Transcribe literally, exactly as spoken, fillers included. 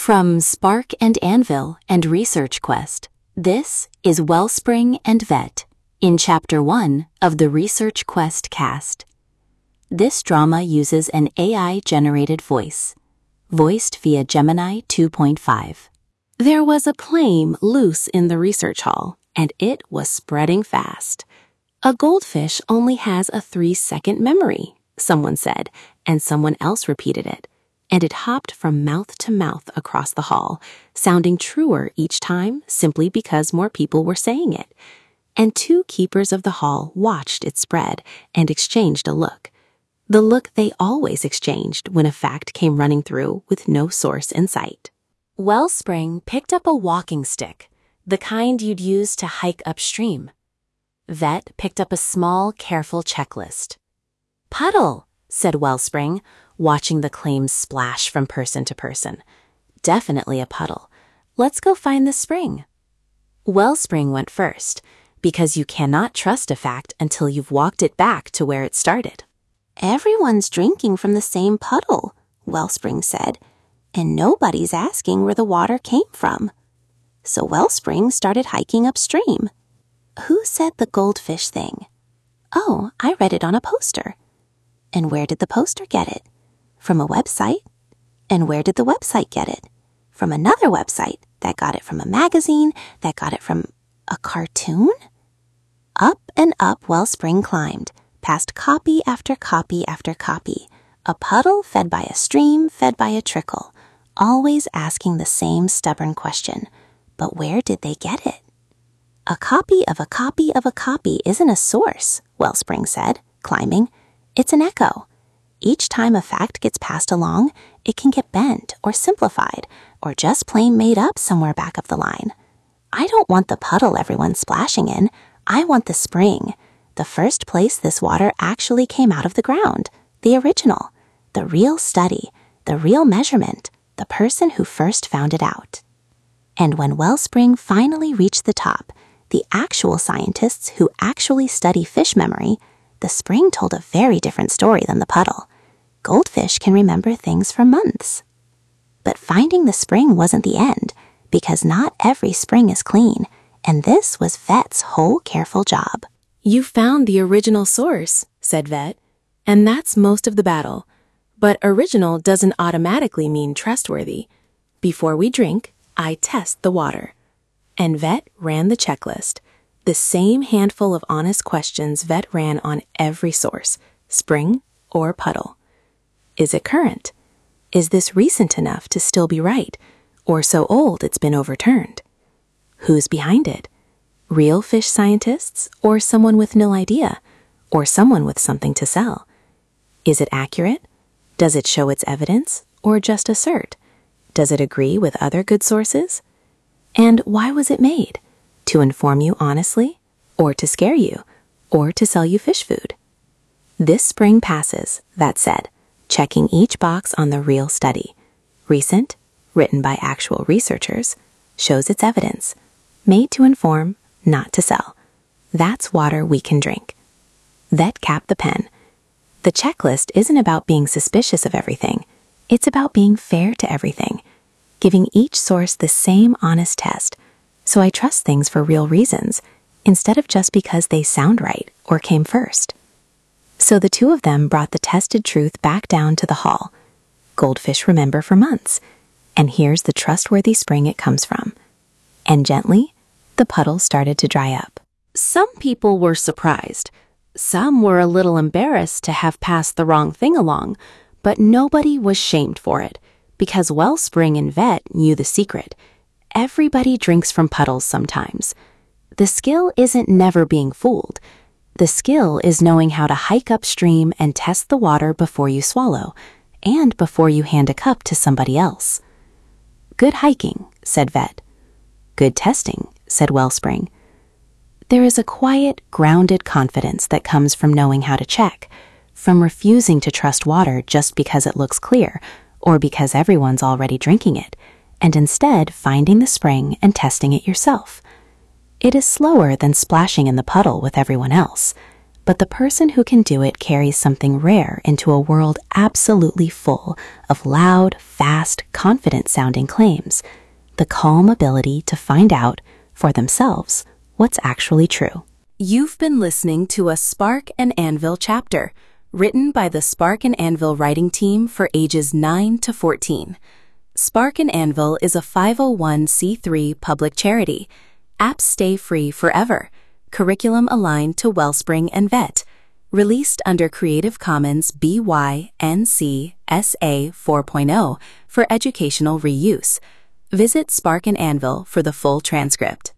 From Spark and Anvil and Research Quest, this is Wellspring and Vet in Chapter one of the Research Quest cast. This drama uses an A I-generated voice, voiced via Gemini two point five. There was a plane loose in the research hall, and it was spreading fast. A goldfish only has a three-second memory, someone said, and someone else repeated it. And it hopped from mouth to mouth across the hall, sounding truer each time simply because more people were saying it. And two keepers of the hall watched it spread and exchanged a look. The look they always exchanged when a fact came running through with no source in sight. Wellspring picked up a walking stick, the kind you'd use to hike upstream. Vet picked up a small, careful checklist. "Puddle," said Wellspring, watching the claims splash from person to person. "Definitely a puddle. Let's go find the spring." Wellspring went first, because you cannot trust a fact until you've walked it back to where it started. "Everyone's drinking from the same puddle," Wellspring said, "and nobody's asking where the water came from." So Wellspring started hiking upstream. "Who said the goldfish thing?" "Oh, I read it on a poster." "And where did the poster get it?" "From a website." "And where did the website get it?" "From another website that got it from a magazine that got it from a cartoon." Up and up Wellspring climbed, past copy after copy after copy, a puddle fed by a stream fed by a trickle, always asking the same stubborn question, but where did they get it? "A copy of a copy of a copy isn't a source," Wellspring said, climbing. "It's an echo. Each time a fact gets passed along, it can get bent or simplified or just plain made up somewhere back of the line. I don't want the puddle everyone's splashing in. I want the spring, the first place this water actually came out of the ground, the original, the real study, the real measurement, the person who first found it out." And when Wellspring finally reached the top, the actual scientists who actually study fish memory, the spring told a very different story than the puddle. Goldfish can remember things for months. But finding the spring wasn't the end, because not every spring is clean, and this was Vet's whole careful job. "You found the original source," said Vet, "and that's most of the battle. But original doesn't automatically mean trustworthy. Before we drink, I test the water." And Vet ran the checklist, the same handful of honest questions Vet ran on every source, spring or puddle. Is it current? Is this recent enough to still be right, or so old it's been overturned? Who's behind it? Real fish scientists, or someone with no idea, or someone with something to sell? Is it accurate? Does it show its evidence, or just assert? Does it agree with other good sources? And why was it made? To inform you honestly, or to scare you, or to sell you fish food? This spring passes, Vet said, checking each box on the real study. Recent, written by actual researchers, shows its evidence. Made to inform, not to sell. That's water we can drink. Vet capped the pen. The checklist isn't about being suspicious of everything. It's about being fair to everything, giving each source the same honest test, so I trust things for real reasons, instead of just because they sound right or came first. So the two of them brought the tested truth back down to the hall. Goldfish remember for months, and here's the trustworthy spring it comes from. And gently, the puddle started to dry up. Some people were surprised. Some were a little embarrassed to have passed the wrong thing along, but nobody was shamed for it, because Wellspring and Vet knew the secret. Everybody drinks from puddles sometimes. The skill isn't never being fooled. The skill is knowing how to hike upstream and test the water before you swallow, and before you hand a cup to somebody else. "Good hiking," said Vet. "Good testing," said Wellspring. There is a quiet, grounded confidence that comes from knowing how to check, from refusing to trust water just because it looks clear, or because everyone's already drinking it, and instead finding the spring and testing it yourself. It is slower than splashing in the puddle with everyone else, But the person who can do it carries something rare into a world absolutely full of loud, fast, confident-sounding claims, the calm ability to find out, for themselves, what's actually true. You've been listening to a Spark and Anvil chapter, written by the Spark and Anvil writing team for ages nine to fourteen. Spark and Anvil is a five oh one c three public charity. Apps stay free forever. Curriculum aligned to Wellspring and V E T. Released under Creative Commons B Y N C S A four point oh for educational reuse. Visit Spark and Anvil for the full transcript.